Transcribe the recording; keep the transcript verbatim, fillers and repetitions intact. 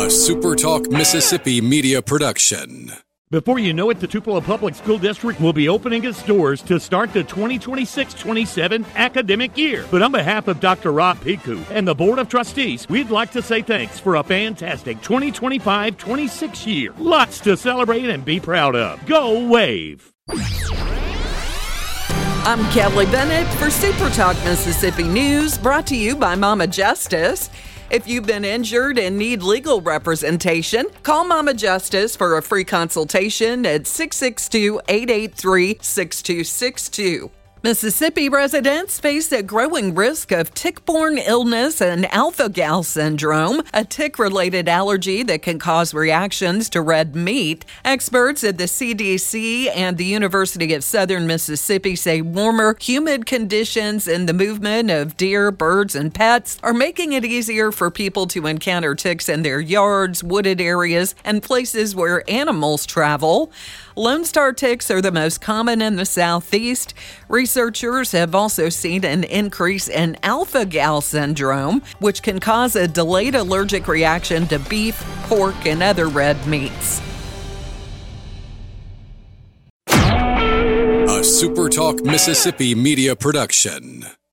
A SuperTalk Mississippi media production. Before you know it, the Tupelo Public School District will be opening its doors to start the twenty twenty-six twenty-seven academic year. But on behalf of Doctor Rob Piku and the Board of Trustees, we'd like to say thanks for a fantastic twenty twenty-five twenty-six year. Lots to celebrate and be proud of. Go Wave! I'm Kelly Bennett for SuperTalk Mississippi News, brought to you by Mama Justice. If you've been injured and need legal representation, call Mama Justice for a free consultation at six six two, eight eight three, six two six two. Mississippi residents face a growing risk of tick-borne illness and alpha-gal syndrome, a tick-related allergy that can cause reactions to red meat. Experts at the C D C and the University of Southern Mississippi say warmer, humid conditions and the movement of deer, birds, and pets are making it easier for people to encounter ticks in their yards, wooded areas, and places where animals travel. Lone Star ticks are the most common in the southeast. Researchers have also seen an increase in alpha-gal syndrome, which can cause a delayed allergic reaction to beef, pork, and other red meats. A SuperTalk Mississippi media production.